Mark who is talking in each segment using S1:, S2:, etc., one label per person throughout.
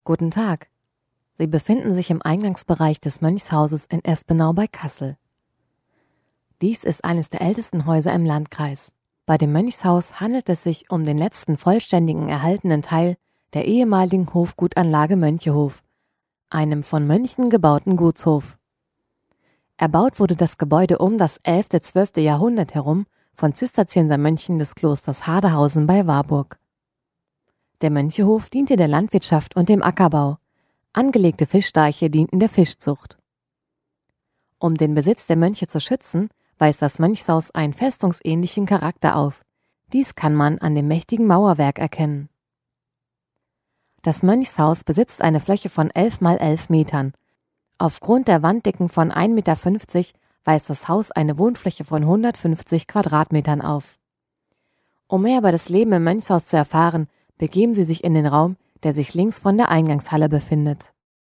S1: Guten Tag. Sie befinden sich im Eingangsbereich des Mönchshauses in Espenau bei Kassel. Dies ist eines der ältesten Häuser im Landkreis. Bei dem Mönchshaus handelt es sich um den letzten vollständigen erhaltenen Teil der ehemaligen Hofgutanlage Mönchehof, einem von Mönchen gebauten Gutshof. Erbaut wurde das Gebäude um das 11. / 12. Jahrhundert herum von Zisterziensermönchen des Klosters Haderhausen bei Warburg. Der Mönchehof diente der Landwirtschaft und dem Ackerbau. Angelegte Fischdeiche dienten der Fischzucht. Um den Besitz der Mönche zu schützen, weist das Mönchshaus einen festungsähnlichen Charakter auf. Dies kann man an dem mächtigen Mauerwerk erkennen. Das Mönchshaus besitzt eine Fläche von 11 mal 11 Metern. Aufgrund der Wanddicken von 1,50 Meter weist das Haus eine Wohnfläche von 150 Quadratmetern auf. Um mehr über das Leben im Mönchshaus zu erfahren, begeben Sie sich in den Raum, der sich links von der Eingangshalle befindet.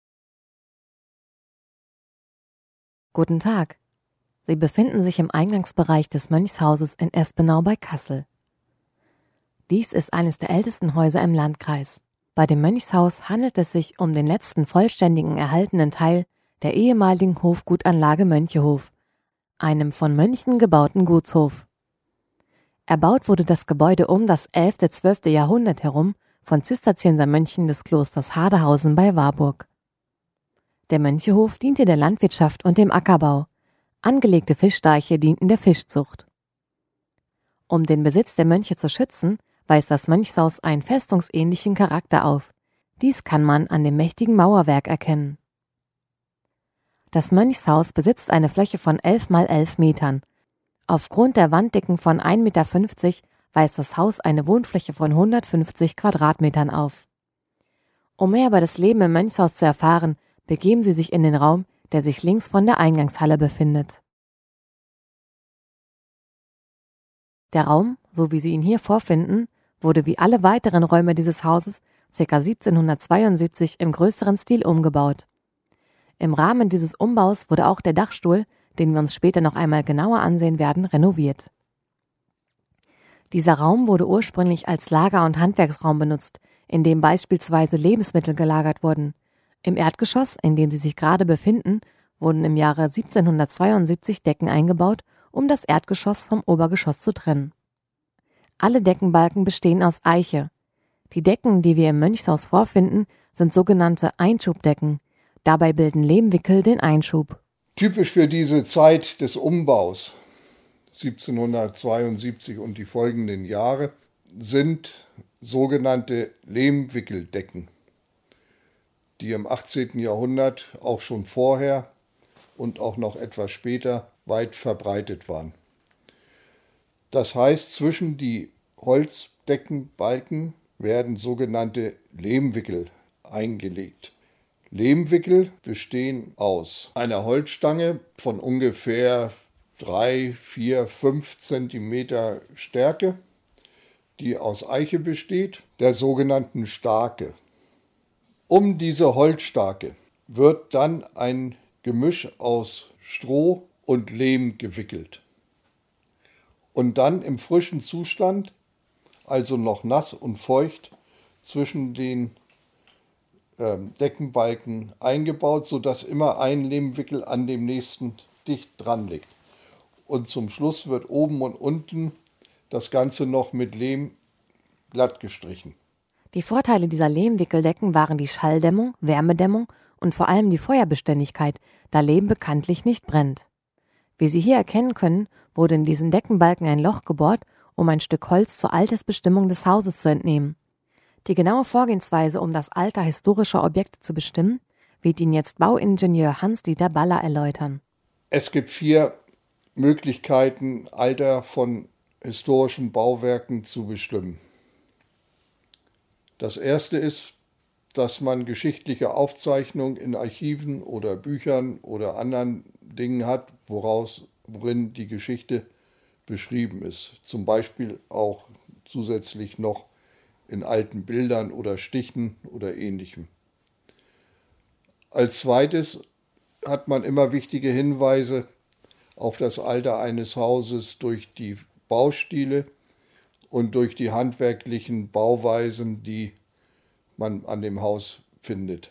S1: Guten Tag. Sie befinden sich im Eingangsbereich des Mönchshauses in Espenau bei Kassel. Dies ist eines der ältesten Häuser im Landkreis. Bei dem Mönchshaus handelt es sich um den letzten vollständigen erhaltenen Teil der ehemaligen Hofgutanlage Mönchehof, einem von Mönchen gebauten Gutshof. Erbaut wurde das Gebäude um das 11. / 12. Jahrhundert herum von Zisterziensermönchen des Klosters Haderhausen bei Warburg. Der Mönchehof diente der Landwirtschaft und dem Ackerbau. Angelegte Fischdeiche dienten der Fischzucht. Um den Besitz der Mönche zu schützen, weist das Mönchshaus einen festungsähnlichen Charakter auf. Dies kann man an dem mächtigen Mauerwerk erkennen. Das Mönchshaus besitzt eine Fläche von 11 mal 11 Metern. Aufgrund der Wanddicken von 1,50 Meter weist das Haus eine Wohnfläche von 150 Quadratmetern auf. Um mehr über das Leben im Mönchshaus zu erfahren, begeben Sie sich in den Raum, der sich links von der Eingangshalle befindet. Der Raum, so wie Sie ihn hier vorfinden, wurde wie alle weiteren Räume dieses Hauses ca. 1772 im größeren Stil umgebaut. Im Rahmen dieses Umbaus wurde auch der Dachstuhl, den wir uns später noch einmal genauer ansehen werden, renoviert. Dieser Raum wurde ursprünglich als Lager- und Handwerksraum benutzt, in dem beispielsweise Lebensmittel gelagert wurden. Im Erdgeschoss, in dem sie sich gerade befinden, wurden im Jahre 1772 Decken eingebaut, um das Erdgeschoss vom Obergeschoss zu trennen. Alle Deckenbalken bestehen aus Eiche. Die Decken, die wir im Mönchshaus vorfinden, sind sogenannte Einschubdecken. Dabei bilden Lehmwickel den Einschub.
S2: Typisch für diese Zeit des Umbaus, 1772 und die folgenden Jahre, sind sogenannte Lehmwickeldecken, die im 18. Jahrhundert auch schon vorher und auch noch etwas später weit verbreitet waren. Das heißt, zwischen die Holzdeckenbalken werden sogenannte Lehmwickel eingelegt. Lehmwickel bestehen aus einer Holzstange von ungefähr 3, 4, 5 Zentimeter Stärke, die aus Eiche besteht, der sogenannten Stake. Um diese Holzstake wird dann ein Gemisch aus Stroh und Lehm gewickelt. Und dann im frischen Zustand, also noch nass und feucht, zwischen den Deckenbalken eingebaut, sodass immer ein Lehmwickel an dem nächsten dicht dran liegt. Und zum Schluss wird oben und unten das Ganze noch mit Lehm glatt gestrichen.
S1: Die Vorteile dieser Lehmwickeldecken waren die Schalldämmung, Wärmedämmung und vor allem die Feuerbeständigkeit, da Lehm bekanntlich nicht brennt. Wie Sie hier erkennen können, wurde in diesen Deckenbalken ein Loch gebohrt, um ein Stück Holz zur Altersbestimmung des Hauses zu entnehmen. Die genaue Vorgehensweise, um das Alter historischer Objekte zu bestimmen, wird Ihnen jetzt Bauingenieur Hans-Dieter Baller erläutern.
S2: Es gibt 4 Möglichkeiten, Alter von historischen Bauwerken zu bestimmen. Das erste ist, dass man geschichtliche Aufzeichnungen in Archiven oder Büchern oder anderen Dingen hat, worin die Geschichte beschrieben ist. Zum Beispiel auch zusätzlich noch in alten Bildern oder Stichen oder Ähnlichem. Als zweites hat man immer wichtige Hinweise auf das Alter eines Hauses durch die Baustile und durch die handwerklichen Bauweisen, die man an dem Haus findet.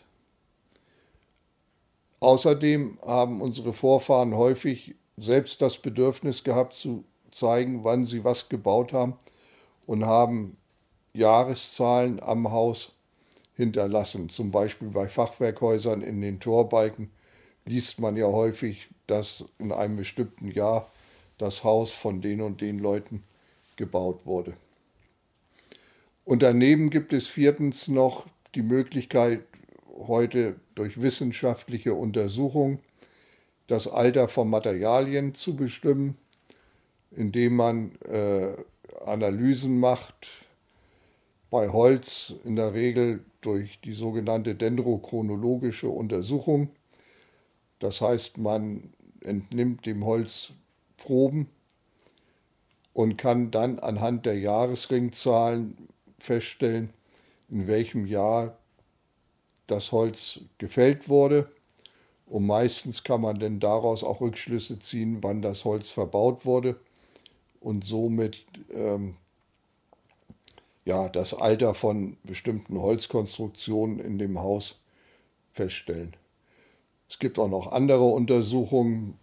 S2: Außerdem haben unsere Vorfahren häufig selbst das Bedürfnis gehabt, zu zeigen, wann sie was gebaut haben und haben Jahreszahlen am Haus hinterlassen. Zum Beispiel bei Fachwerkhäusern in den Torbalken liest man ja häufig, dass in einem bestimmten Jahr das Haus von den und den Leuten gebaut wurde. Und daneben gibt es viertens noch die Möglichkeit, heute durch wissenschaftliche Untersuchungen das Alter von Materialien zu bestimmen, indem man Analysen macht, bei Holz in der Regel durch die sogenannte dendrochronologische Untersuchung. Das heißt, man entnimmt dem Holz Proben und kann dann anhand der Jahresringzahlen feststellen, in welchem Jahr das Holz gefällt wurde. Und meistens kann man dann daraus auch Rückschlüsse ziehen, wann das Holz verbaut wurde und somit das Alter von bestimmten Holzkonstruktionen in dem Haus feststellen. Es gibt auch noch andere Untersuchungen,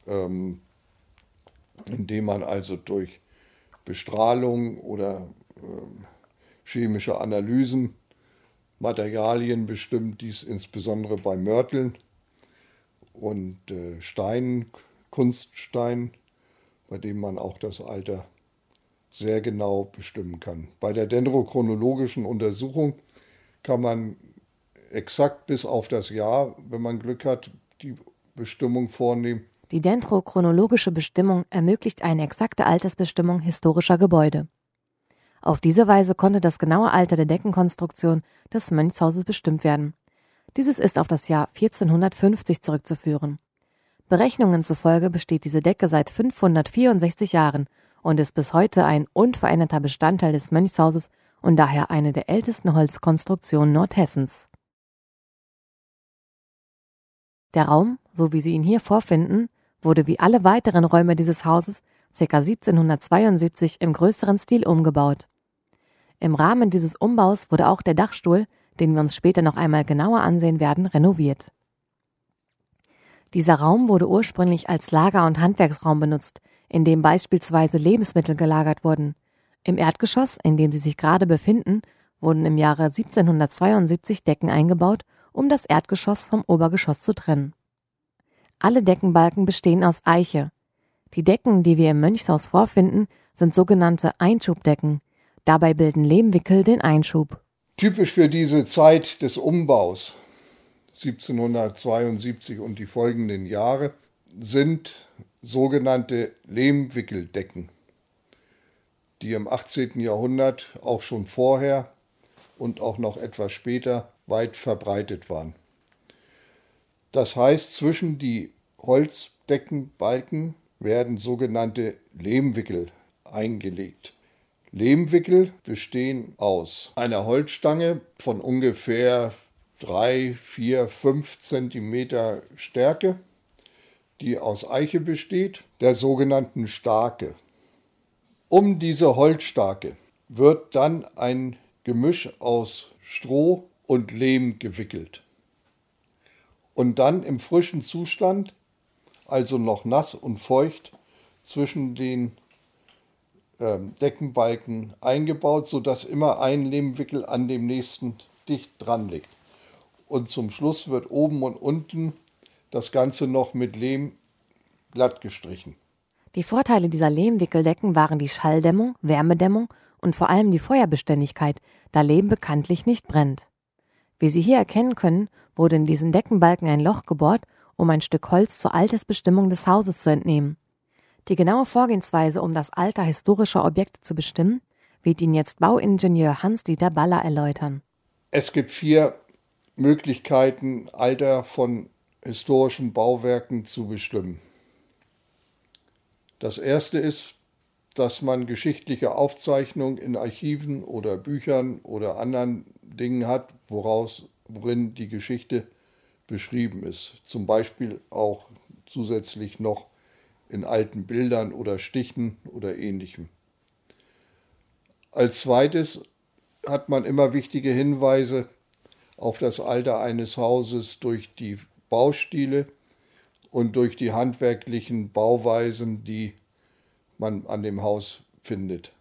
S2: indem man also durch Bestrahlung oder chemische Analysen Materialien bestimmt, dies insbesondere bei Mörteln und Steinen, Kunststeinen, bei denen man auch das Alter sehr genau bestimmen kann. Bei der dendrochronologischen Untersuchung kann man exakt bis auf das Jahr, wenn man Glück hat, die Bestimmung vornehmen.
S1: Die dendrochronologische Bestimmung ermöglicht eine exakte Altersbestimmung historischer Gebäude. Auf diese Weise konnte das genaue Alter der Deckenkonstruktion des Mönchshauses bestimmt werden. Dieses ist auf das Jahr 1450 zurückzuführen. Berechnungen zufolge besteht diese Decke seit 564 Jahren und ist bis heute ein unveränderter Bestandteil des Mönchshauses und daher eine der ältesten Holzkonstruktionen Nordhessens. Der Raum, so wie Sie ihn hier vorfinden, wurde wie alle weiteren Räume dieses Hauses ca. 1772 im größeren Stil umgebaut. Im Rahmen dieses Umbaus wurde auch der Dachstuhl, den wir uns später noch einmal genauer ansehen werden, renoviert. Dieser Raum wurde ursprünglich als Lager- und Handwerksraum benutzt, in dem beispielsweise Lebensmittel gelagert wurden. Im Erdgeschoss, in dem sie sich gerade befinden, wurden im Jahre 1772 Decken eingebaut, um das Erdgeschoss vom Obergeschoss zu trennen. Alle Deckenbalken bestehen aus Eiche. Die Decken, die wir im Mönchshaus vorfinden, sind sogenannte Einschubdecken. Dabei bilden Lehmwickel den Einschub.
S2: Typisch für diese Zeit des Umbaus, 1772 und die folgenden Jahre, sind sogenannte Lehmwickeldecken, die im 18. Jahrhundert auch schon vorher und auch noch etwas später weit verbreitet waren. Das heißt, zwischen die Holzdeckenbalken werden sogenannte Lehmwickel eingelegt. Lehmwickel bestehen aus einer Holzstange von ungefähr 3, 4, 5 Zentimeter Stärke, die aus Eiche besteht, der sogenannten Stake. Um diese Holzstake wird dann ein Gemisch aus Stroh und Lehm gewickelt und dann im frischen Zustand, also noch nass und feucht, zwischen den Deckenbalken eingebaut, sodass immer ein Lehmwickel an dem nächsten dicht dran liegt. Und zum Schluss wird oben und unten das Ganze noch mit Lehm glatt gestrichen.
S1: Die Vorteile dieser Lehmwickeldecken waren die Schalldämmung, Wärmedämmung und vor allem die Feuerbeständigkeit, da Lehm bekanntlich nicht brennt. Wie Sie hier erkennen können, wurde in diesen Deckenbalken ein Loch gebohrt, um ein Stück Holz zur Altersbestimmung des Hauses zu entnehmen. Die genaue Vorgehensweise, um das Alter historischer Objekte zu bestimmen, wird Ihnen jetzt Bauingenieur Hans-Dieter Baller erläutern.
S2: Es gibt 4 Möglichkeiten, Alter von historischen Bauwerken zu bestimmen. Das erste ist, dass man geschichtliche Aufzeichnungen in Archiven oder Büchern oder anderen Dingen hat, worin die Geschichte beschrieben ist. Zum Beispiel auch zusätzlich noch in alten Bildern oder Stichen oder Ähnlichem. Als zweites hat man immer wichtige Hinweise auf das Alter eines Hauses durch die Baustile und durch die handwerklichen Bauweisen, die man an dem Haus findet.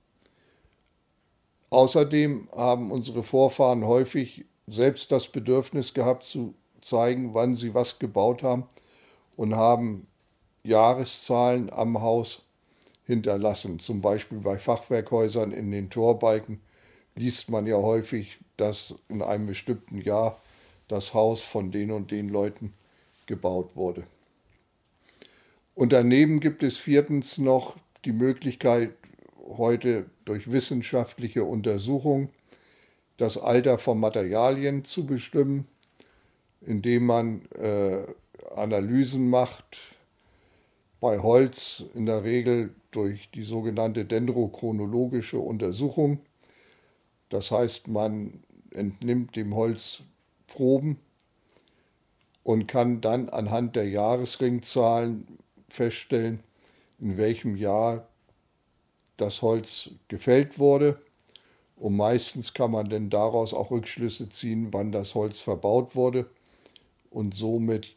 S2: Außerdem haben unsere Vorfahren häufig selbst das Bedürfnis gehabt, zu zeigen, wann sie was gebaut haben und haben Jahreszahlen am Haus hinterlassen. Zum Beispiel bei Fachwerkhäusern in den Torbalken liest man ja häufig, dass in einem bestimmten Jahr das Haus von den und den Leuten gebaut wurde. Und daneben gibt es viertens noch die Möglichkeit, heute durch wissenschaftliche Untersuchung das Alter von Materialien zu bestimmen, indem man Analysen macht, bei Holz in der Regel durch die sogenannte dendrochronologische Untersuchung. Das heißt, man entnimmt dem Holz Proben und kann dann anhand der Jahresringzahlen feststellen, in welchem Jahr das Holz gefällt wurde. Und meistens kann man dann daraus auch Rückschlüsse ziehen, wann das Holz verbaut wurde und somit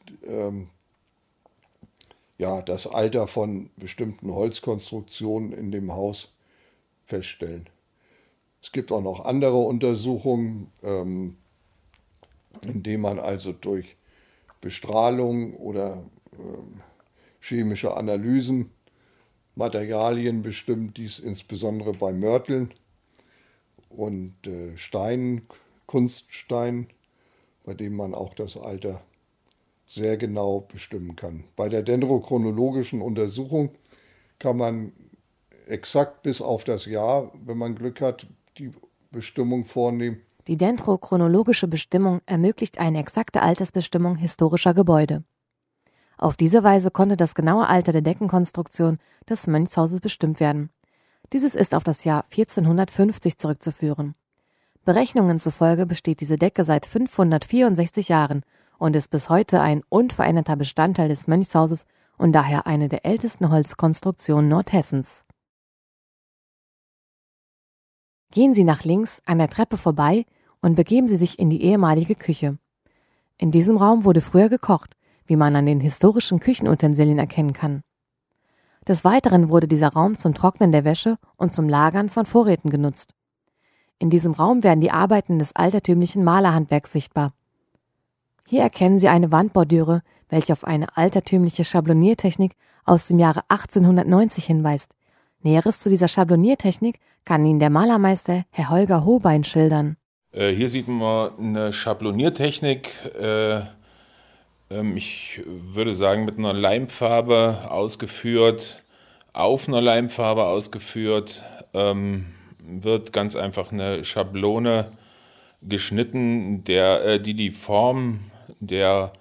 S2: das Alter von bestimmten Holzkonstruktionen in dem Haus feststellen. Es gibt auch noch andere Untersuchungen, indem man also durch Bestrahlung oder chemische Analysen Materialien bestimmt, dies insbesondere bei Mörteln und Steinen, Kunststeinen, bei denen man auch das Alter sehr genau bestimmen kann. Bei der dendrochronologischen Untersuchung kann man exakt bis auf das Jahr, wenn man Glück hat, die Bestimmung vornehmen.
S1: Die dendrochronologische Bestimmung ermöglicht eine exakte Altersbestimmung historischer Gebäude. Auf diese Weise konnte das genaue Alter der Deckenkonstruktion des Mönchshauses bestimmt werden. Dieses ist auf das Jahr 1450 zurückzuführen. Berechnungen zufolge besteht diese Decke seit 564 Jahren und ist bis heute ein unveränderter Bestandteil des Mönchshauses und daher eine der ältesten Holzkonstruktionen Nordhessens. Gehen Sie nach links an der Treppe vorbei und begeben Sie sich in die ehemalige Küche. In diesem Raum wurde früher gekocht, wie man an den historischen Küchenutensilien erkennen kann. Des Weiteren wurde dieser Raum zum Trocknen der Wäsche und zum Lagern von Vorräten genutzt. In diesem Raum werden die Arbeiten des altertümlichen Malerhandwerks sichtbar. Hier erkennen Sie eine Wandbordüre, welche auf eine altertümliche Schabloniertechnik aus dem Jahre 1890 hinweist. Näheres zu dieser Schabloniertechnik kann Ihnen der Malermeister Herr Holger Hohbein schildern.
S3: Hier sieht man eine Schabloniertechnik, ich würde sagen mit einer Leimfarbe ausgeführt, auf einer Leimfarbe ausgeführt, wird ganz einfach eine Schablone geschnitten, die Form der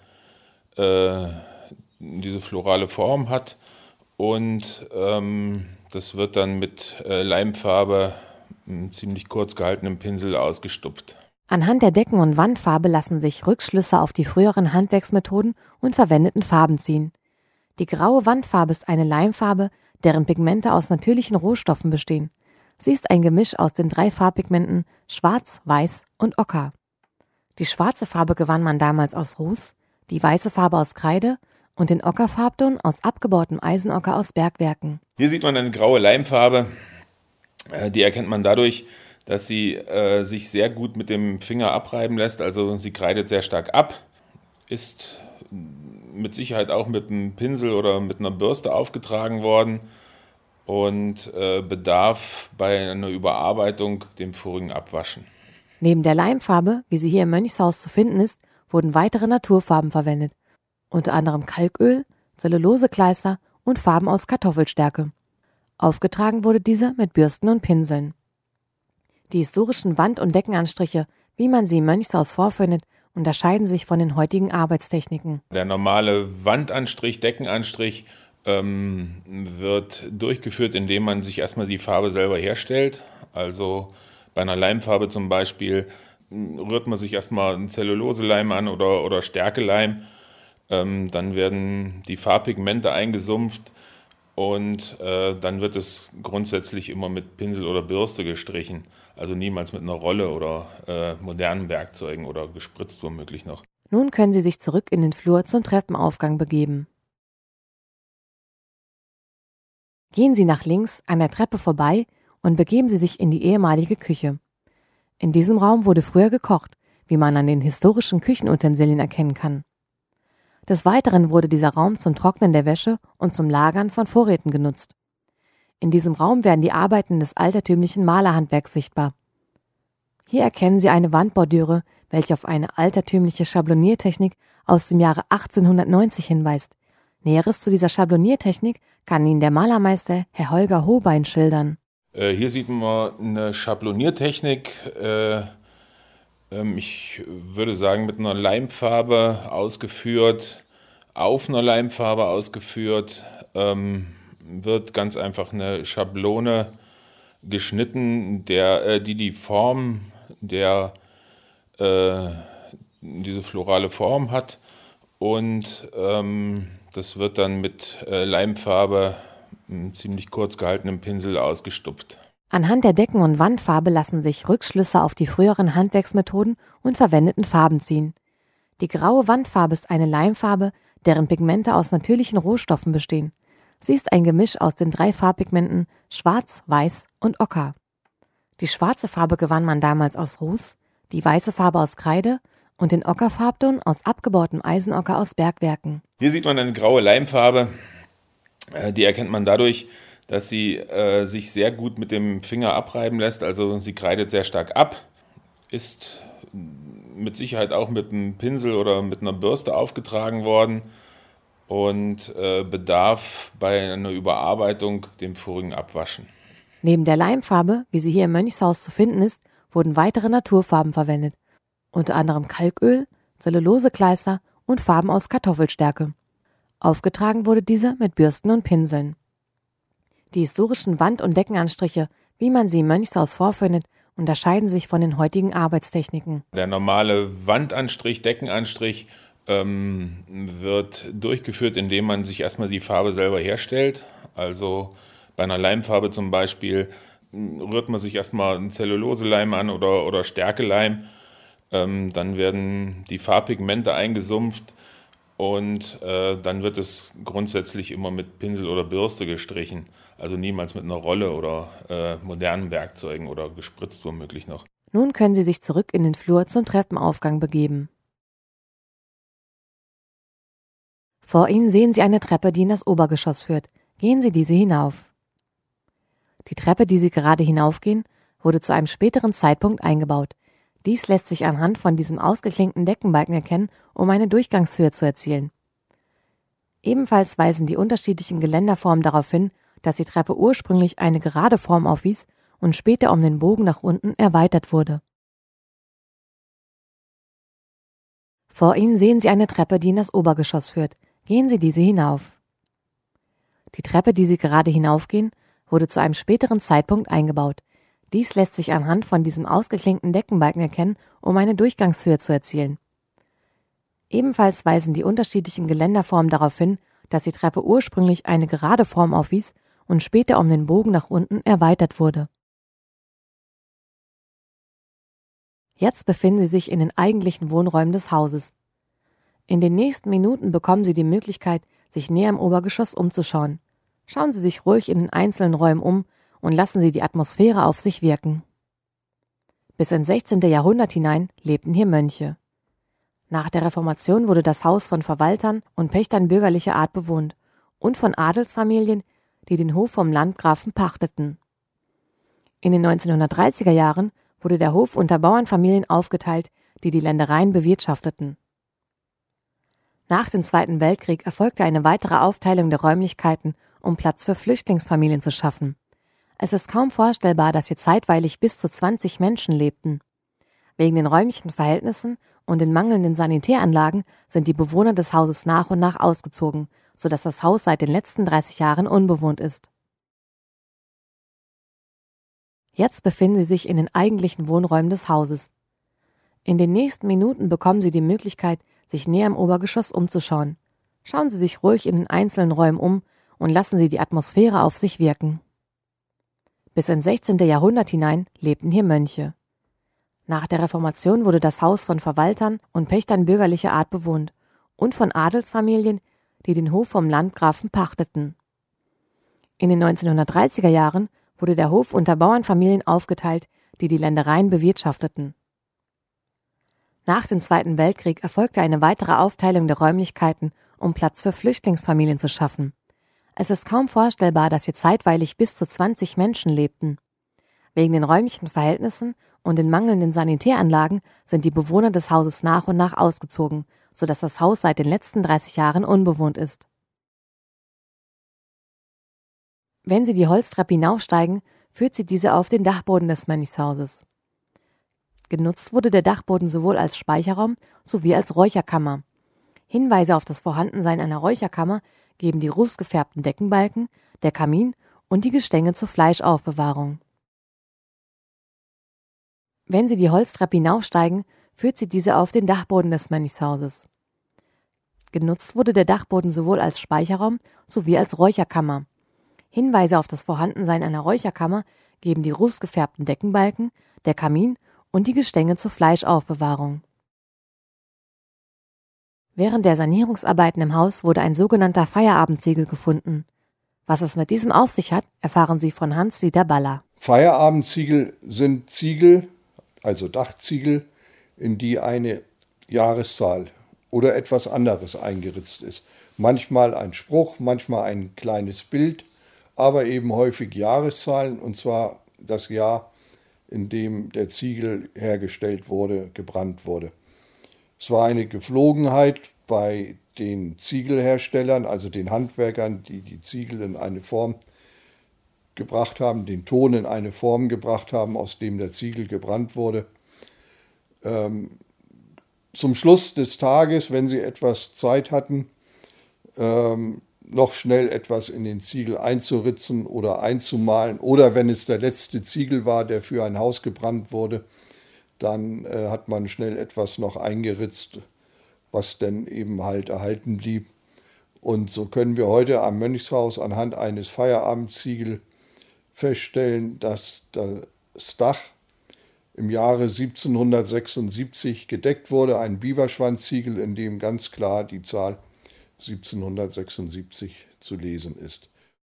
S3: diese florale Form hat und das wird dann mit Leimfarbe, ziemlich kurz gehaltenem Pinsel ausgestupft.
S1: Anhand der Decken- und Wandfarbe lassen sich Rückschlüsse auf die früheren Handwerksmethoden und verwendeten Farben ziehen. Die graue Wandfarbe ist eine Leimfarbe, deren Pigmente aus natürlichen Rohstoffen bestehen. Sie ist ein Gemisch aus den 3 Farbpigmenten Schwarz, Weiß und Ocker. Die schwarze Farbe gewann man damals aus Ruß, die weiße Farbe aus Kreide und den Ockerfarbton aus abgebautem Eisenocker aus Bergwerken.
S3: Hier sieht man eine graue Leimfarbe, die erkennt man dadurch, dass sie sich sehr gut mit dem Finger abreiben lässt, also sie kreidet sehr stark ab, ist mit Sicherheit auch mit einem Pinsel oder mit einer Bürste aufgetragen worden und bedarf bei einer Überarbeitung dem vorigen Abwaschen.
S1: Neben der Leimfarbe, wie sie hier im Mönchshaus zu finden ist, wurden weitere Naturfarben verwendet, unter anderem Kalköl, Zellulosekleister und Farben aus Kartoffelstärke. Aufgetragen wurde diese mit Bürsten und Pinseln. Die historischen Wand- und Deckenanstriche, wie man sie im Mönchshaus vorfindet, unterscheiden sich von den heutigen Arbeitstechniken.
S3: Der normale Wandanstrich, Deckenanstrich wird durchgeführt, indem man sich erstmal die Farbe selber herstellt. Also bei einer Leimfarbe zum Beispiel rührt man sich erstmal einen Zelluloseleim an oder Stärkeleim. Dann werden die Farbpigmente eingesumpft und dann wird es grundsätzlich immer mit Pinsel oder Bürste gestrichen. Also niemals mit einer Rolle oder modernen Werkzeugen oder gespritzt womöglich noch.
S1: Nun können Sie sich zurück in den Flur zum Treppenaufgang begeben. Gehen Sie nach links an der Treppe vorbei und begeben Sie sich in die ehemalige Küche. In diesem Raum wurde früher gekocht, wie man an den historischen Küchenutensilien erkennen kann. Des Weiteren wurde dieser Raum zum Trocknen der Wäsche und zum Lagern von Vorräten genutzt. In diesem Raum werden die Arbeiten des altertümlichen Malerhandwerks sichtbar. Hier erkennen Sie eine Wandbordüre, welche auf eine altertümliche Schabloniertechnik aus dem Jahre 1890 hinweist. Näheres zu dieser Schabloniertechnik kann Ihnen der Malermeister Herr Holger Hohbein schildern.
S3: Hier sieht man eine Schabloniertechnik, ich würde sagen mit einer Leimfarbe ausgeführt, auf einer Leimfarbe ausgeführt, wird ganz einfach eine Schablone geschnitten, die Form der diese florale Form hat und das wird dann mit Leimfarbe, ziemlich kurz gehaltenem Pinsel ausgestupft.
S1: Anhand der Decken- und Wandfarbe lassen sich Rückschlüsse auf die früheren Handwerksmethoden und verwendeten Farben ziehen. Die graue Wandfarbe ist eine Leimfarbe, deren Pigmente aus natürlichen Rohstoffen bestehen. Sie ist ein Gemisch aus den 3 Farbpigmenten Schwarz, Weiß und Ocker. Die schwarze Farbe gewann man damals aus Ruß, die weiße Farbe aus Kreide und den Ockerfarbton aus abgebautem Eisenocker aus Bergwerken.
S3: Hier sieht man eine graue Leimfarbe, die erkennt man dadurch, dass sie sich sehr gut mit dem Finger abreiben lässt, also sie kreidet sehr stark ab, ist mit Sicherheit auch mit einem Pinsel oder mit einer Bürste aufgetragen worden und bedarf bei einer Überarbeitung dem vorigen Abwaschen.
S1: Neben der Leimfarbe, wie sie hier im Mönchshaus zu finden ist, wurden weitere Naturfarben verwendet, unter anderem Kalköl, Zellulosekleister und Farben aus Kartoffelstärke. Aufgetragen wurde diese mit Bürsten und Pinseln. Die historischen Wand- und Deckenanstriche, wie man sie im Mönchshaus vorfindet, unterscheiden sich von den heutigen Arbeitstechniken.
S3: Der normale Wandanstrich, Deckenanstrich wird durchgeführt, indem man sich erstmal die Farbe selber herstellt. Also bei einer Leimfarbe zum Beispiel rührt man sich erstmal einen Zelluloseleim an oder Stärkeleim. Dann werden die Farbpigmente eingesumpft und dann wird es grundsätzlich immer mit Pinsel oder Bürste gestrichen. Also niemals mit einer Rolle oder modernen Werkzeugen oder gespritzt womöglich noch.
S1: Nun können Sie sich zurück in den Flur zum Treppenaufgang begeben. Vor Ihnen sehen Sie eine Treppe, die in das Obergeschoss führt. Gehen Sie diese hinauf. Die Treppe, die Sie gerade hinaufgehen, wurde zu einem späteren Zeitpunkt eingebaut. Dies lässt sich anhand von diesem ausgeklinkten Deckenbalken erkennen, um eine Durchgangshöhe zu erzielen. Ebenfalls weisen die unterschiedlichen Geländerformen darauf hin, dass die Treppe ursprünglich eine gerade Form aufwies und später um den Bogen nach unten erweitert wurde. Vor Ihnen sehen Sie eine Treppe, die in das Obergeschoss führt. Gehen Sie diese hinauf. Die Treppe, die Sie gerade hinaufgehen, wurde zu einem späteren Zeitpunkt eingebaut. Dies lässt sich anhand von diesem ausgeklinkten Deckenbalken erkennen, um eine Durchgangshöhe zu erzielen. Ebenfalls weisen die unterschiedlichen Geländerformen darauf hin, dass die Treppe ursprünglich eine gerade Form aufwies und später um den Bogen nach unten erweitert wurde. Jetzt befinden Sie sich in den eigentlichen Wohnräumen des Hauses. In den nächsten Minuten bekommen Sie die Möglichkeit, sich näher im Obergeschoss umzuschauen. Schauen Sie sich ruhig in den einzelnen Räumen um und lassen Sie die Atmosphäre auf sich wirken. Bis ins 16. Jahrhundert hinein lebten hier Mönche. Nach der Reformation wurde das Haus von Verwaltern und Pächtern bürgerlicher Art bewohnt und von Adelsfamilien, die den Hof vom Landgrafen pachteten. In den 1930er Jahren wurde der Hof unter Bauernfamilien aufgeteilt, die die Ländereien bewirtschafteten. Nach dem Zweiten Weltkrieg erfolgte eine weitere Aufteilung der Räumlichkeiten, um Platz für Flüchtlingsfamilien zu schaffen. Es ist kaum vorstellbar, dass hier zeitweilig bis zu 20 Menschen lebten. Wegen den räumlichen Verhältnissen und den mangelnden Sanitäranlagen sind die Bewohner des Hauses nach und nach ausgezogen, sodass das Haus seit den letzten 30 Jahren unbewohnt ist. Jetzt befinden Sie sich in den eigentlichen Wohnräumen des Hauses. In den nächsten Minuten bekommen Sie die Möglichkeit, sich näher im Obergeschoss umzuschauen. Schauen Sie sich ruhig in den einzelnen Räumen um und lassen Sie die Atmosphäre auf sich wirken. Bis ins 16. Jahrhundert hinein lebten hier Mönche. Nach der Reformation wurde das Haus von Verwaltern und Pächtern bürgerlicher Art bewohnt und von Adelsfamilien, die den Hof vom Landgrafen pachteten. In den 1930er Jahren wurde der Hof unter Bauernfamilien aufgeteilt, die die Ländereien bewirtschafteten. Nach dem Zweiten Weltkrieg erfolgte eine weitere Aufteilung der Räumlichkeiten, um Platz für Flüchtlingsfamilien zu schaffen. Es ist kaum vorstellbar, dass hier zeitweilig bis zu 20 Menschen lebten. Wegen den räumlichen Verhältnissen und den mangelnden Sanitäranlagen sind die Bewohner des Hauses nach und nach ausgezogen, sodass das Haus seit den letzten 30 Jahren unbewohnt ist. Wenn Sie die Holztreppe hinaufsteigen, führt Sie diese auf den Dachboden des Mönchshauses. Genutzt wurde der Dachboden sowohl als Speicherraum sowie als Räucherkammer. Hinweise auf das Vorhandensein einer Räucherkammer geben die rußgefärbten Deckenbalken, der Kamin und die Gestänge zur Fleischaufbewahrung. Wenn Sie die Holztreppe hinaufsteigen, führt Sie diese auf den Dachboden des Mönchshauses. Genutzt wurde der Dachboden sowohl als Speicherraum sowie als Räucherkammer. Hinweise auf das Vorhandensein einer Räucherkammer geben die rußgefärbten Deckenbalken, der Kamin und die Gestänge zur Fleischaufbewahrung. Während der Sanierungsarbeiten im Haus wurde ein sogenannter Feierabendziegel gefunden. Was es mit diesem auf sich hat, erfahren Sie von Hans-Dieter Baller.
S2: Feierabendziegel sind Ziegel, also Dachziegel, in die eine Jahreszahl oder etwas anderes eingeritzt ist. Manchmal ein Spruch, manchmal ein kleines Bild, aber eben häufig Jahreszahlen, und zwar das Jahr, in dem der Ziegel hergestellt wurde, gebrannt wurde. Es war eine Gepflogenheit bei den Ziegelherstellern, also den Handwerkern, die die Ziegel in eine Form gebracht haben, den Ton in eine Form gebracht haben, aus dem der Ziegel gebrannt wurde. Zum Schluss des Tages, wenn sie etwas Zeit hatten, noch schnell etwas in den Ziegel einzuritzen oder einzumalen. Oder wenn es der letzte Ziegel war, der für ein Haus gebrannt wurde, dann hat man schnell etwas noch eingeritzt, was dann eben halt erhalten blieb. Und so können wir heute am Mönchshaus anhand eines Feierabendziegels feststellen, dass das Dach im Jahre 1776 gedeckt wurde, ein Biberschwanzziegel, in dem ganz klar die Zahl 1776 zu lesen ist.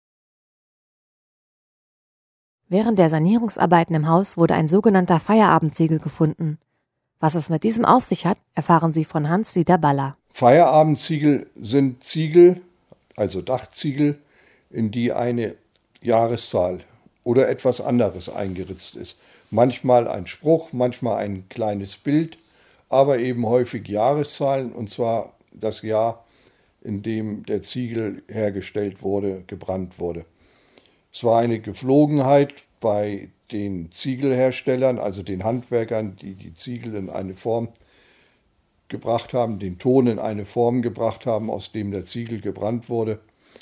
S1: Während der Sanierungsarbeiten im Haus wurde ein sogenannter Feierabendziegel gefunden. Was es mit diesem auf sich hat, erfahren Sie von Hans-Dieter Baller.
S2: Feierabendziegel sind Ziegel, also Dachziegel, in die eine Jahreszahl oder etwas anderes eingeritzt ist. Manchmal ein Spruch, manchmal ein kleines Bild, aber eben häufig Jahreszahlen, und zwar das Jahr, in dem der Ziegel hergestellt wurde, gebrannt wurde. Es war eine Gepflogenheit bei den Ziegelherstellern, also den Handwerkern, die die Ziegel in eine Form gebracht haben, den Ton in eine Form gebracht haben, aus dem der Ziegel gebrannt wurde.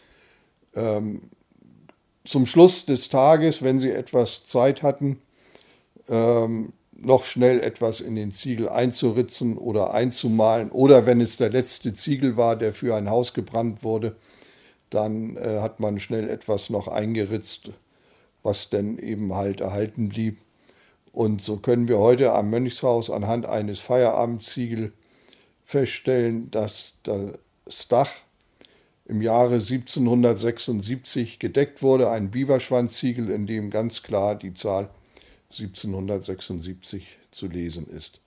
S2: Zum Schluss des Tages, wenn sie etwas Zeit hatten, noch schnell etwas in den Ziegel einzuritzen oder einzumalen. Oder wenn es der letzte Ziegel war, der für ein Haus gebrannt wurde, dann hat man schnell etwas noch eingeritzt, was dann eben halt erhalten blieb. Und so können wir heute am Mönchshaus anhand eines Feierabendziegels feststellen, dass das Dach im Jahre 1776 gedeckt wurde, ein Biberschwanzziegel, in dem ganz klar die Zahl 1776 zu lesen ist.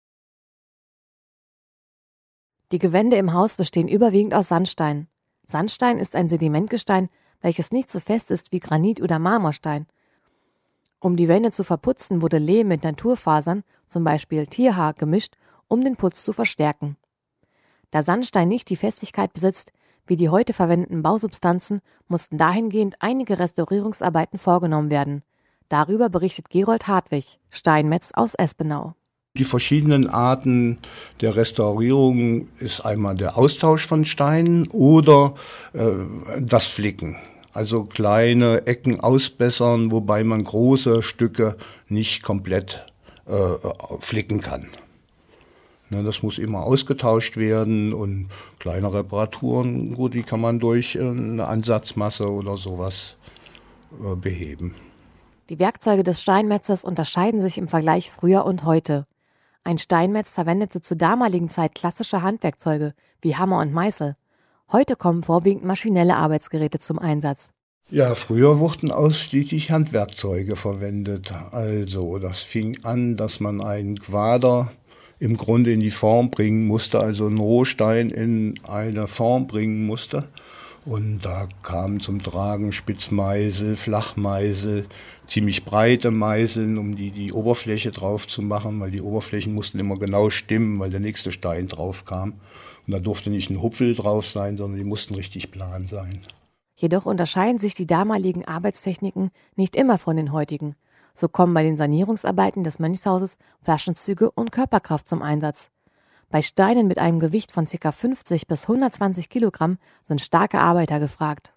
S1: Die Gewände im Haus bestehen überwiegend aus Sandstein. Sandstein ist ein Sedimentgestein, welches nicht so fest ist wie Granit oder Marmorstein. Um die Wände zu verputzen, wurde Lehm mit Naturfasern, zum Beispiel Tierhaar, gemischt, um den Putz zu verstärken. Da Sandstein nicht die Festigkeit besitzt wie die heute verwendeten Bausubstanzen, mussten dahingehend einige Restaurierungsarbeiten vorgenommen werden. Darüber berichtet Gerold Hartwig, Steinmetz aus Espenau.
S4: Die verschiedenen Arten der Restaurierung ist einmal der Austausch von Steinen oder das Flicken. Also kleine Ecken ausbessern, wobei man große Stücke nicht komplett flicken kann. Ne, das muss immer ausgetauscht werden, und kleine Reparaturen, gut, die kann man durch eine Ansatzmasse oder sowas beheben.
S1: Die Werkzeuge des Steinmetzers unterscheiden sich im Vergleich früher und heute. Ein Steinmetz verwendete zur damaligen Zeit klassische Handwerkzeuge wie Hammer und Meißel. Heute kommen vorwiegend maschinelle Arbeitsgeräte zum Einsatz.
S4: Ja, früher wurden ausschließlich Handwerkzeuge verwendet. Also, das fing an, dass man einen Quader im Grunde in die Form bringen musste, also einen Rohstein in eine Form bringen musste. Und da kamen zum Tragen Spitzmeißel, Flachmeißel, ziemlich breite Meißeln, um die Oberfläche drauf zu machen, weil die Oberflächen mussten immer genau stimmen, weil der nächste Stein drauf kam. Und da durfte nicht ein Hupfel drauf sein, sondern die mussten richtig plan sein.
S1: Jedoch unterscheiden sich die damaligen Arbeitstechniken nicht immer von den heutigen. So kommen bei den Sanierungsarbeiten des Mönchshauses Flaschenzüge und Körperkraft zum Einsatz. Bei Steinen mit einem Gewicht von ca. 50 bis 120 Kilogramm sind starke Arbeiter gefragt.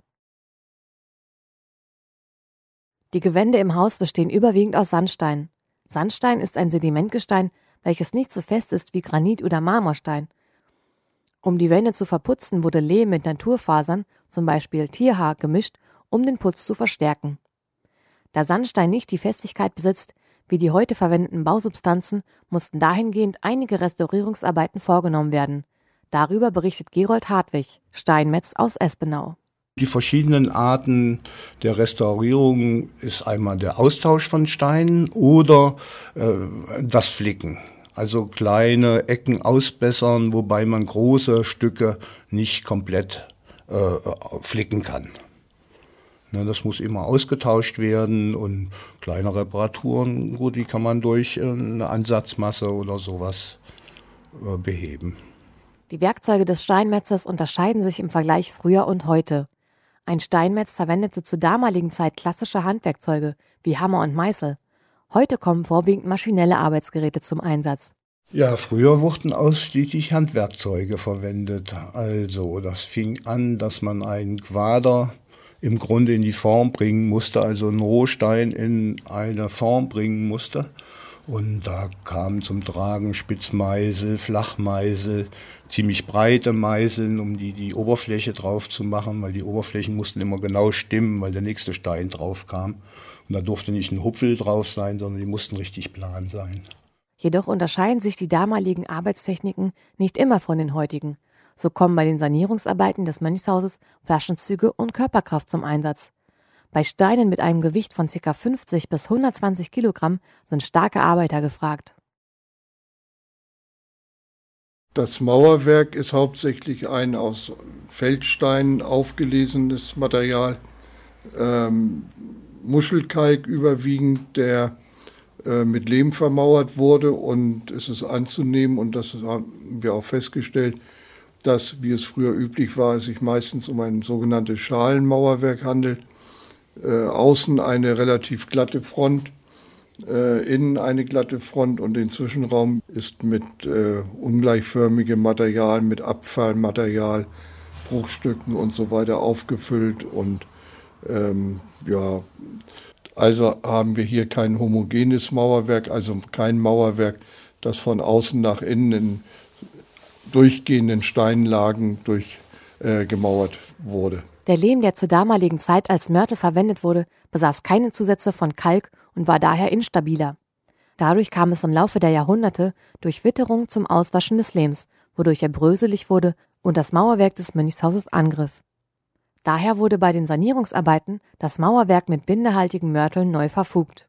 S1: Die Gewände im Haus bestehen überwiegend aus Sandstein. Sandstein ist ein Sedimentgestein, welches nicht so fest ist wie Granit oder Marmorstein. Um die Wände zu verputzen, wurde Lehm mit Naturfasern, zum Beispiel Tierhaar, gemischt, um den Putz zu verstärken. Da Sandstein nicht die Festigkeit besitzt wie die heute verwendeten Bausubstanzen, mussten dahingehend einige Restaurierungsarbeiten vorgenommen werden. Darüber berichtet Gerold Hartwig, Steinmetz aus Espenau.
S4: Die verschiedenen Arten der Restaurierung ist einmal der Austausch von Steinen oder das Flicken. Also kleine Ecken ausbessern, wobei man große Stücke nicht komplett flicken kann. Das muss immer ausgetauscht werden und kleine Reparaturen, gut, die kann man durch eine Ansatzmasse oder sowas beheben.
S1: Die Werkzeuge des Steinmetzers unterscheiden sich im Vergleich früher und heute. Ein Steinmetz verwendete zur damaligen Zeit klassische Handwerkzeuge wie Hammer und Meißel. Heute kommen vorwiegend maschinelle Arbeitsgeräte zum Einsatz.
S4: Ja, früher wurden ausschließlich Handwerkzeuge verwendet. Also, das fing an, dass man einen Quader im Grunde in die Form bringen musste, also einen Rohstein in eine Form bringen musste. Und da kamen zum Tragen Spitzmeißel, Flachmeißel, ziemlich breite Meißeln, um die Oberfläche drauf zu machen, weil die Oberflächen mussten immer genau stimmen, weil der nächste Stein drauf kam. Und da durfte nicht ein Hupfel drauf sein, sondern die mussten richtig plan sein.
S1: Jedoch unterscheiden sich die damaligen Arbeitstechniken nicht immer von den heutigen. So kommen bei den Sanierungsarbeiten des Mönchshauses Flaschenzüge und Körperkraft zum Einsatz. Bei Steinen mit einem Gewicht von ca. 50 bis 120 Kilogramm sind starke Arbeiter gefragt.
S2: Das Mauerwerk ist hauptsächlich ein aus Feldsteinen aufgelesenes Material, Muschelkalk überwiegend, der mit Lehm vermauert wurde, und es ist anzunehmen, und das haben wir auch festgestellt, dass, wie es früher üblich war, es sich meistens um ein sogenanntes Schalenmauerwerk handelt. Außen eine relativ glatte Front, innen eine glatte Front, und den Zwischenraum ist mit ungleichförmigem Material, mit Abfallmaterial, Bruchstücken und so weiter aufgefüllt. Und also haben wir hier kein homogenes Mauerwerk, also kein Mauerwerk, das von außen nach innen in durchgehenden Steinlagen gemauert wurde.
S1: Der Lehm, der zur damaligen Zeit als Mörtel verwendet wurde, besaß keine Zusätze von Kalk und war daher instabiler. Dadurch kam es im Laufe der Jahrhunderte durch Witterung zum Auswaschen des Lehms, wodurch er bröselig wurde und das Mauerwerk des Mönchshauses angriff. Daher wurde bei den Sanierungsarbeiten das Mauerwerk mit bindehaltigen Mörteln neu verfugt.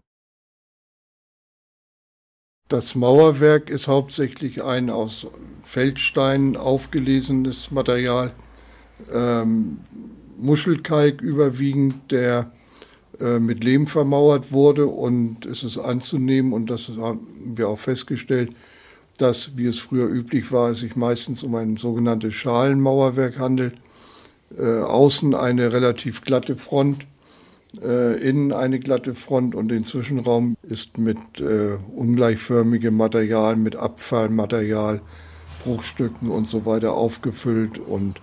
S2: Das Mauerwerk ist hauptsächlich ein aus Feldsteinen aufgelesenes Material, Muschelkalk überwiegend, der mit Lehm vermauert wurde, und es ist anzunehmen, und das haben wir auch festgestellt, dass, wie es früher üblich war, es sich meistens um ein sogenanntes Schalenmauerwerk handelt. Außen eine relativ glatte Front, innen eine glatte Front, und den Zwischenraum ist mit ungleichförmigem Material, mit Abfallmaterial, Bruchstücken und so weiter aufgefüllt. Und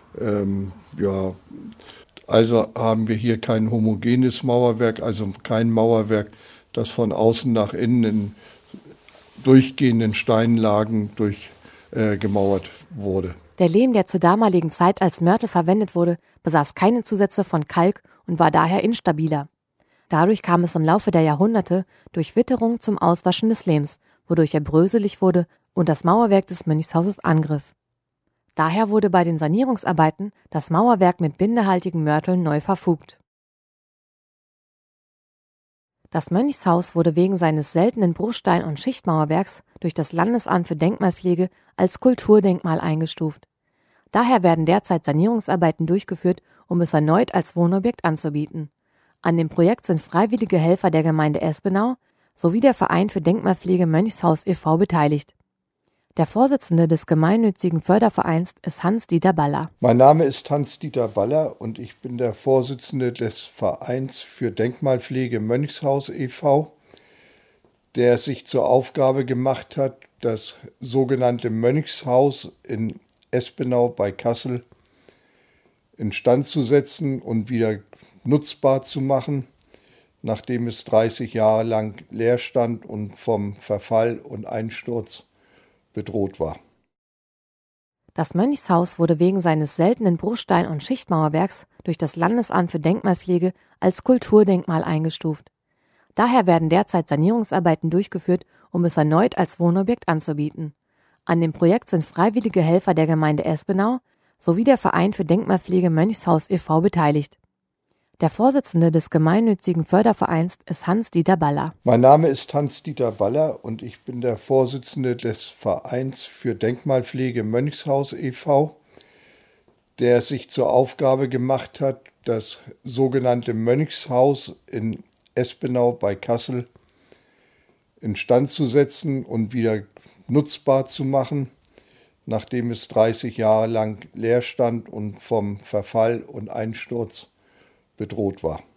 S2: also haben wir hier kein homogenes Mauerwerk, also kein Mauerwerk, das von außen nach innen in durchgehenden Steinlagen gemauert wurde.
S1: Der Lehm, der zur damaligen Zeit als Mörtel verwendet wurde, besaß keine Zusätze von Kalk und war daher instabiler. Dadurch kam es im Laufe der Jahrhunderte durch Witterung zum Auswaschen des Lehms, wodurch er bröselig wurde und das Mauerwerk des Mönchshauses angriff. Daher wurde bei den Sanierungsarbeiten das Mauerwerk mit bindehaltigen Mörteln neu verfugt. Das Mönchshaus wurde wegen seines seltenen Bruchstein- und Schichtmauerwerks durch das Landesamt für Denkmalpflege als Kulturdenkmal eingestuft. Daher werden derzeit Sanierungsarbeiten durchgeführt, um es erneut als Wohnobjekt anzubieten. An dem Projekt sind freiwillige Helfer der Gemeinde Espenau sowie der Verein für Denkmalpflege Mönchshaus e.V. beteiligt. Der Vorsitzende des gemeinnützigen Fördervereins ist Hans-Dieter Baller.
S2: Mein Name ist Hans-Dieter Baller und ich bin der Vorsitzende des Vereins für Denkmalpflege Mönchshaus e.V., der sich zur Aufgabe gemacht hat, das sogenannte Mönchshaus in Espenau bei Kassel instand zu setzen und wieder nutzbar zu machen, nachdem es 30 Jahre lang leer stand und vom Verfall und Einsturz bedroht war.
S1: Das Mönchshaus wurde wegen seines seltenen Bruchstein- und Schichtmauerwerks durch das Landesamt für Denkmalpflege als Kulturdenkmal eingestuft. Daher werden derzeit Sanierungsarbeiten durchgeführt, um es erneut als Wohnobjekt anzubieten. An dem Projekt sind freiwillige Helfer der Gemeinde Espenau sowie der Verein für Denkmalpflege Mönchshaus e.V. beteiligt. Der Vorsitzende des gemeinnützigen Fördervereins ist Hans-Dieter Baller.
S2: Mein Name ist Hans-Dieter Baller und ich bin der Vorsitzende des Vereins für Denkmalpflege Mönchshaus e.V., der sich zur Aufgabe gemacht hat, das sogenannte Mönchshaus in Espenau bei Kassel instand zu setzen und wieder nutzbar zu machen, nachdem es 30 Jahre lang leer stand und vom Verfall und Einsturz bedroht war.